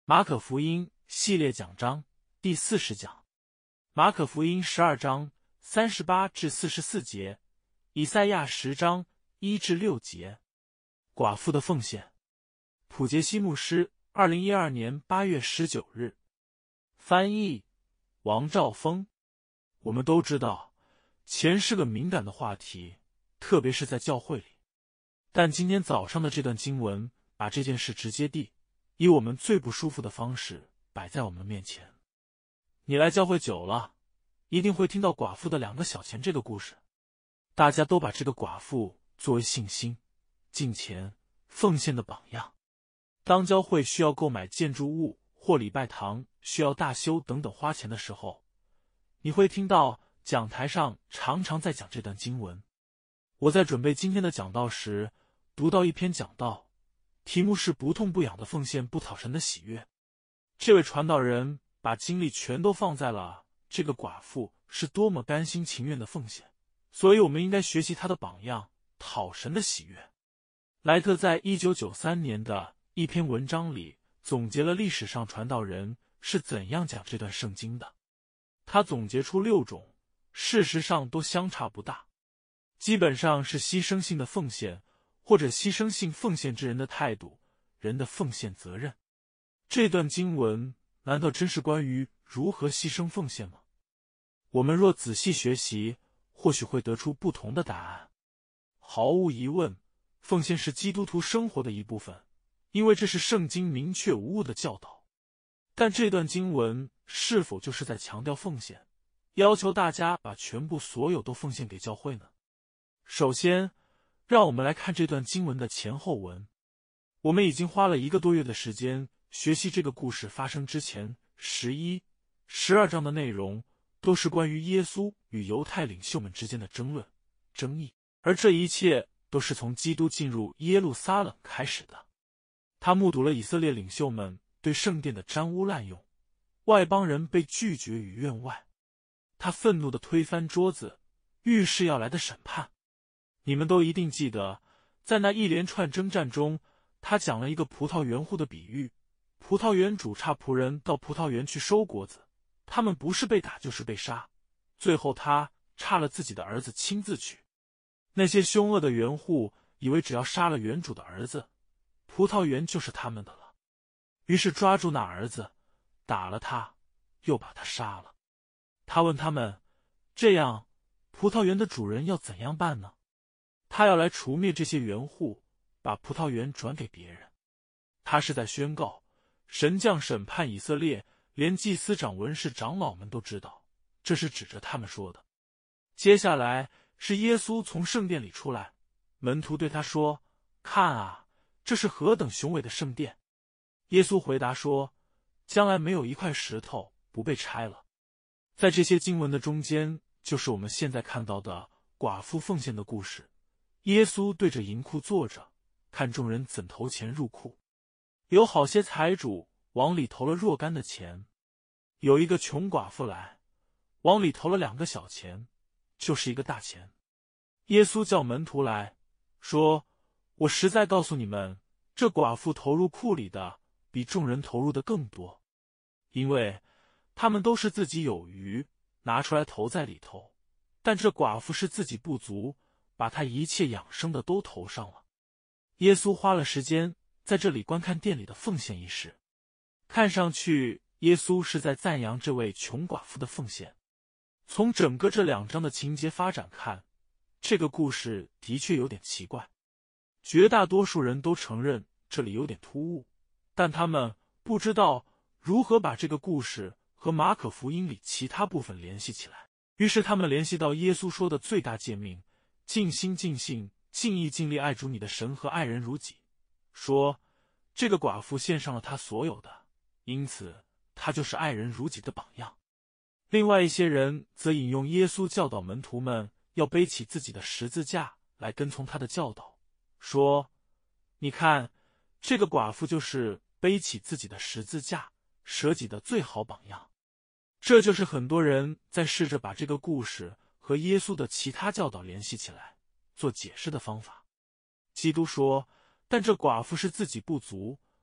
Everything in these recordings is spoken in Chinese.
马可福音系列讲章第40讲。马可福音12章38至44节，以赛亚10章1至6节。寡妇的奉献。普杰西牧师2012年8月19日。翻译王兆峰。我们都知道，钱是个敏感的话题，特别是在教会里。但今天早上的这段经文，把这件事直接地以我们最不舒服的方式摆在我们面前。你来教会久了，一定会听到寡妇的2个小钱这个故事。大家都把这个寡妇作为信心、敬钱、奉献的榜样。当教会需要购买建筑物或礼拜堂需要大修等等花钱的时候，你会听到讲台上常常在讲这段经文。我在准备今天的讲道时，读到一篇讲道，题目是不痛不痒的奉献不讨神的喜悦。这位传道人把精力全都放在了这个寡妇是多么甘心情愿的奉献，所以我们应该学习他的榜样，讨神的喜悦。莱特在1993年的一篇文章里总结了历史上传道人是怎样讲这段圣经的。他总结出6种，事实上都相差不大，基本上是牺牲性的奉献，或者牺牲性奉献之人的态度，人的奉献责任。这段经文难道真是关于如何牺牲奉献吗？我们若仔细学习，或许会得出不同的答案。毫无疑问，奉献是基督徒生活的一部分，因为这是圣经明确无误的教导。但这段经文是否就是在强调奉献，要求大家把全部所有都奉献给教会呢？首先，让我们来看这段经文的前后文。我们已经花了1个多月的时间学习这个故事发生之前11、12章的内容，都是关于耶稣与犹太领袖们之间的争议，而这一切都是从基督进入耶路撒冷开始的。他目睹了以色列领袖们对圣殿的沾污滥用，外邦人被拒绝于院外。他愤怒地推翻桌子，预示要来的审判。你们都一定记得，在那一连串征战中，他讲了一个葡萄园户的比喻。葡萄园主差仆人到葡萄园去收果子，他们不是被打就是被杀，最后他差了自己的儿子亲自去。那些凶恶的园户以为只要杀了园主的儿子，葡萄园就是他们的了，于是抓住那儿子，打了他，又把他杀了。他问他们，这样葡萄园的主人要怎样办呢？他要来除灭这些园户，把葡萄园转给别人。他是在宣告，神将审判以色列，连祭司长、文士、长老们都知道，这是指着他们说的。接下来是耶稣从圣殿里出来，门徒对他说，看啊，这是何等雄伟的圣殿。耶稣回答说，将来没有一块石头不被拆了。在这些经文的中间，就是我们现在看到的寡妇奉献的故事。耶稣对着银库坐着，看众人怎投钱入库。有好些财主往里投了若干的钱，有一个穷寡妇来，往里投了2个小钱，就是一个大钱。耶稣叫门徒来说，我实在告诉你们，这寡妇投入库里的比众人投入的更多，因为他们都是自己有余，拿出来投在里头，但这寡妇是自己不足，把她一切养生的都投上了。耶稣花了时间在这里观看店里的奉献一事，看上去耶稣是在赞扬这位穷寡妇的奉献。从整个这2章的情节发展看，这个故事的确有点奇怪。绝大多数人都承认这里有点突兀，但他们不知道如何把这个故事和马可福音里其他部分联系起来。于是他们联系到耶稣说的最大诫命，尽心尽性尽意尽力爱主你的神和爱人如己，说这个寡妇献上了她所有的，因此她就是爱人如己的榜样。另外一些人则引用耶稣教导门徒们要背起自己的十字架来跟从他的教导，说你看，这个寡妇就是背起自己的十字架舍己的最好榜样。这就是很多人在试着把这个故事和耶稣的其他教导联系起来做解释的方法。基督说，但这寡妇是自己不足，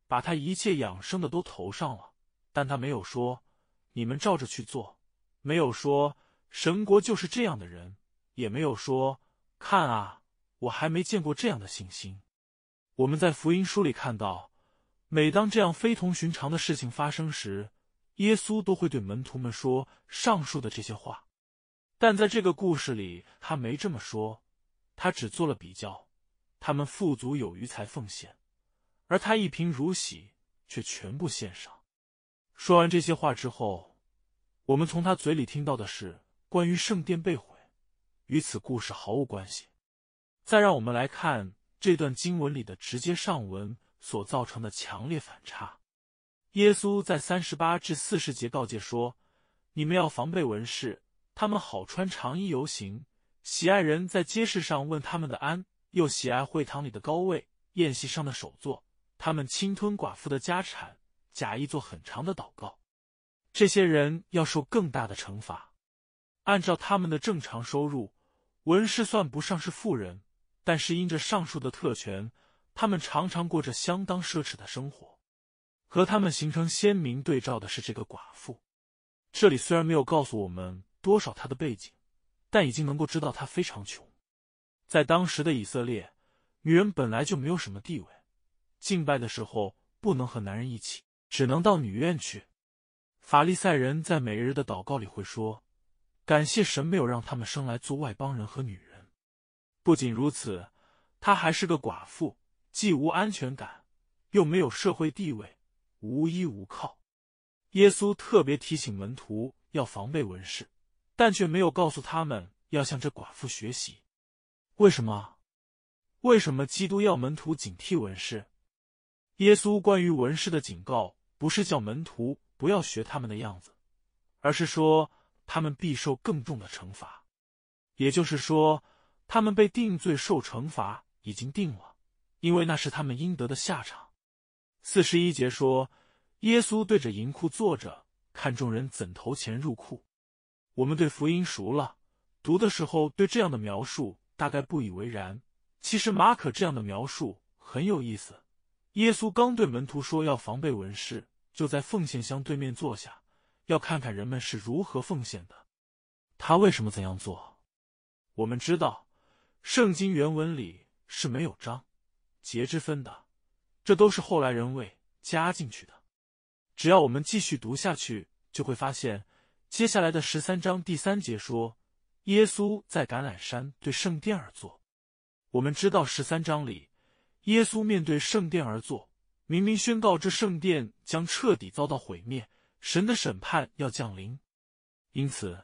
把他一切养生的都投上了，但他没有说你们照着去做，没有说神国就是这样的人，也没有说看啊，我还没见过这样的信心。我们在福音书里看到，每当这样非同寻常的事情发生时，耶稣都会对门徒们说上述的这些话。但在这个故事里，他没这么说，他只做了比较，他们富足有余才奉献，而他一贫如洗，却全部献上。说完这些话之后，我们从他嘴里听到的是关于圣殿被毁，与此故事毫无关系。再让我们来看这段经文里的直接上文所造成的强烈反差。耶稣在38至40节告诫说，你们要防备文士，他们好穿长衣游行，喜爱人在街市上问他们的安，又喜爱会堂里的高位，宴席上的首座，他们侵吞寡妇的家产，假意做很长的祷告。这些人要受更大的惩罚。按照他们的正常收入，文士算不上是富人，但是因着上述的特权，他们常常过着相当奢侈的生活。和他们形成鲜明对照的是这个寡妇。这里虽然没有告诉我们多少她的背景，但已经能够知道她非常穷。在当时的以色列，女人本来就没有什么地位，敬拜的时候不能和男人一起，只能到女院去。法利赛人在每日的祷告里会说，感谢神没有让他们生来做外邦人和女人。不仅如此，她还是个寡妇，既无安全感，又没有社会地位，无依无靠。耶稣特别提醒门徒要防备文士，但却没有告诉他们要向这寡妇学习。为什么？为什么基督要门徒警惕文士？耶稣关于文士的警告，不是叫门徒不要学他们的样子，而是说他们必受更重的惩罚。也就是说，他们被定罪受惩罚已经定了，因为那是他们应得的下场。41节说，耶稣对着银库坐着，看众人怎投钱入库。我们对福音熟了，读的时候对这样的描述大概不以为然。其实马可这样的描述很有意思。耶稣刚对门徒说要防备文士，就在奉献箱对面坐下，要看看人们是如何奉献的。他为什么怎样做？我们知道，圣经原文里是没有章节之分的，这都是后来人为加进去的。只要我们继续读下去，就会发现接下来的13章第3节说，耶稣在橄榄山对圣殿而坐。我们知道13章里，耶稣面对圣殿而坐，明明宣告这圣殿将彻底遭到毁灭，神的审判要降临。因此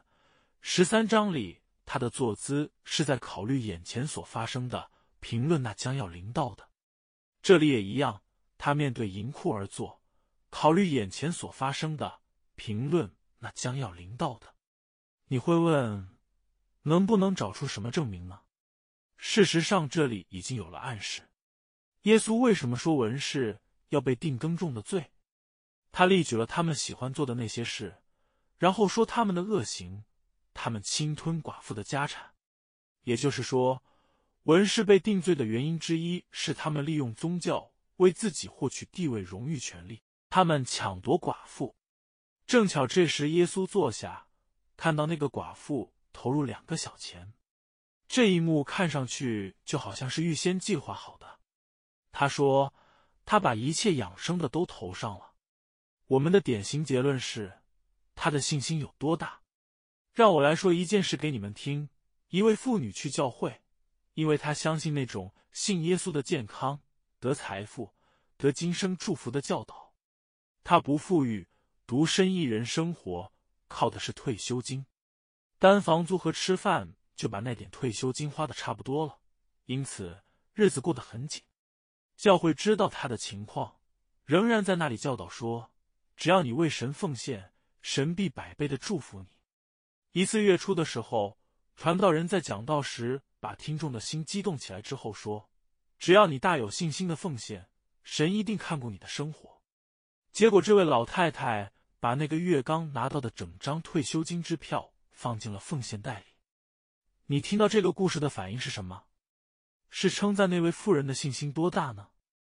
13章里他的坐姿是在考虑眼前所发生的，评论那将要临到的。这里也一样，他面对银库而坐，考虑眼前所发生的，评论那将要临到的。你会问，能不能找出什么证明呢？事实上这里已经有了暗示。耶稣为什么说文士要被定更重的罪？他例举了他们喜欢做的那些事，然后说他们的恶行，他们侵吞寡妇的家产。也就是说，文士被定罪的原因之一是他们利用宗教为自己获取地位、荣誉、权利，他们抢夺寡妇。正巧这时耶稣坐下，看到那个寡妇投入2个小钱。这一幕看上去就好像是预先计划好的。他说，他把一切养生的都投上了。我们的典型结论是，他的信心有多大？让我来说一件事给你们听。一位妇女去教会，因为她相信那种信耶稣的健康、得财富、得今生祝福的教导。她不富裕，独身一人生活，靠的是退休金，单房租和吃饭就把那点退休金花得差不多了，因此日子过得很紧。教会知道他的情况，仍然在那里教导说，只要你为神奉献，神必百倍的祝福你。一次月初的时候，传道人在讲道时把听众的心激动起来之后说，只要你大有信心的奉献，神一定看顾你的生活。结果这位老太太把那个月刚拿到的整张退休金支票放进了奉献袋里。你听到这个故事的反应是什么？是称赞那位妇人的信心多大呢？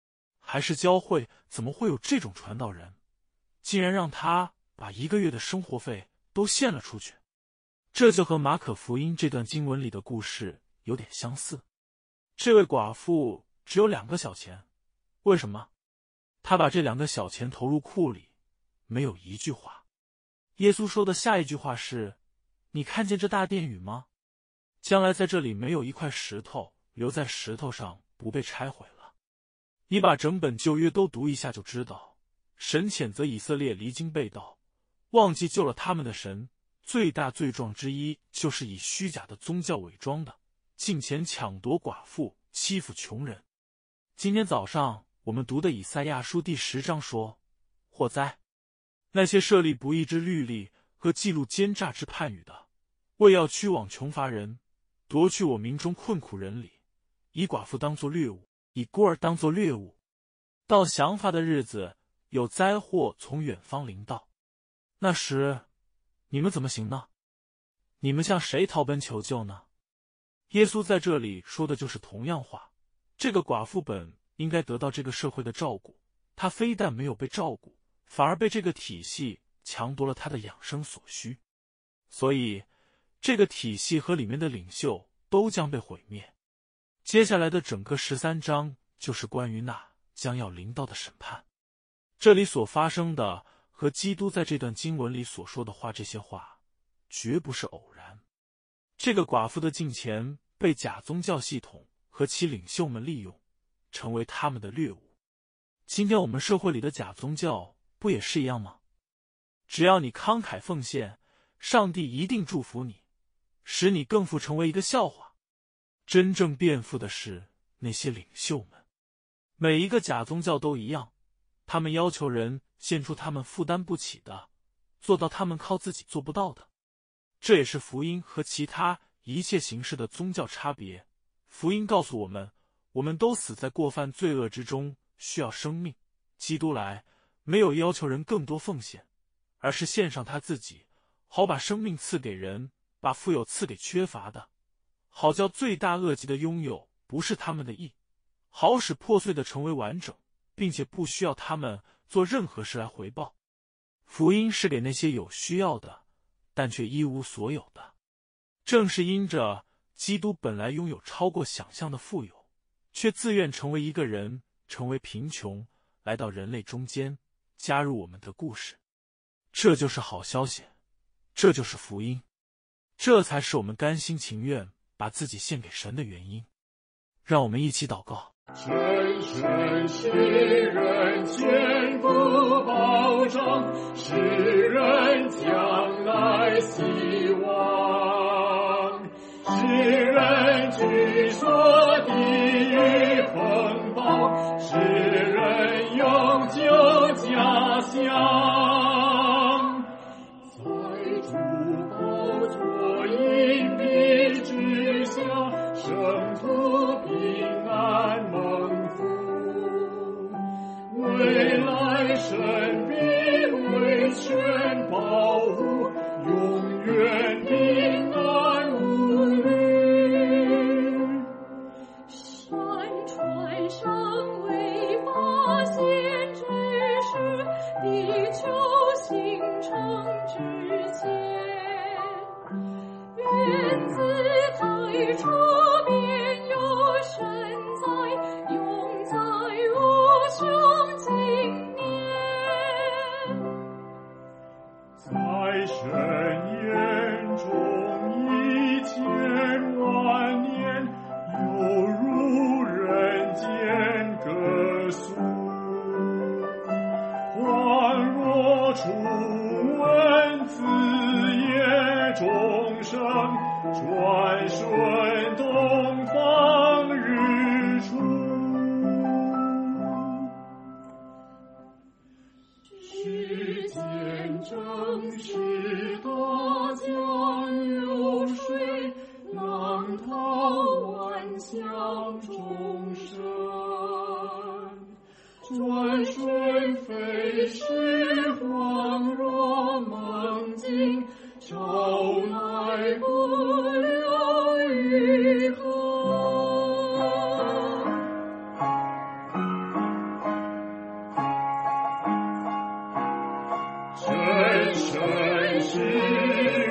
还是教会，怎么会有这种传道人，竟然让他把1个月的生活费都献了出去？这就和马可福音这段经文里的故事有点相似。这位寡妇只有2个小钱，为什么？她把这2个小钱投入库里，没有一句话。耶稣说的下一句话是：你看见这大殿宇吗？将来在这里没有一块石头留在石头上不被拆毁了。你把整本旧约都读一下就知道，神谴责以色列离经背道，忘记救了他们的神，最大罪状之一就是以虚假的宗教伪装的，进前抢夺寡妇，欺负穷人。今天早上我们读的以赛亚书第10章说：祸哉！那些设立不义之律例和记录奸诈之判语的，为要屈枉穷乏人，夺去我民中困苦人里，以寡妇当作掠物，以孤儿当作掠物。到降罚的日子，有灾祸从远方临到。那时你们怎么行呢？你们向谁逃奔求救呢？耶稣在这里说的就是同样话。这个寡妇本应该得到这个社会的照顾，她非但没有被照顾，反而被这个体系抢夺了她的养生所需。所以这个体系和里面的领袖都将被毁灭。接下来的整个13章就是关于那将要临到的审判。这里所发生的和基督在这段经文里所说的话，这些话绝不是偶然。这个寡妇的金钱被假宗教系统和其领袖们利用，成为他们的掠物。今天我们社会里的假宗教不也是一样吗？只要你慷慨奉献，上帝一定祝福你，使你更富，成为一个笑话。真正变富的是那些领袖们。每一个假宗教都一样，他们要求人献出他们负担不起的，做到他们靠自己做不到的。这也是福音和其他一切形式的宗教差别。福音告诉我们，我们都死在过犯罪恶之中，需要生命。基督来，没有要求人更多奉献，而是献上他自己，好把生命赐给人，把富有赐给缺乏的，好叫罪大恶极的拥有不是他们的义，好使破碎的成为完整，并且不需要他们做任何事来回报。福音是给那些有需要的，但却一无所有的。正是因着基督本来拥有超过想象的富有，却自愿成为一个人，成为贫穷，来到人类中间，加入我们的故事。这就是好消息，这就是福音，这才是我们甘心情愿把自己献给神的原因。让我们一起祷告。 深深使人坚固保障，使人将来希望，使人居所地狱风暴，使人永久家乡。在主宝座荫蔽之下，圣徒平安蒙福，未来神必为全保护，永远平安无虑。 山川尚未发现之时，地球形成之前，原自太初便有神在，永在无穷经年。 在神眼中1000万年，犹如人间歌颂，恍若初闻子夜钟声，转瞬东方日出。世间正是大江流水，浪涛万象众生，转瞬飞逝，恍若梦境，朝来不留余痕。 真神是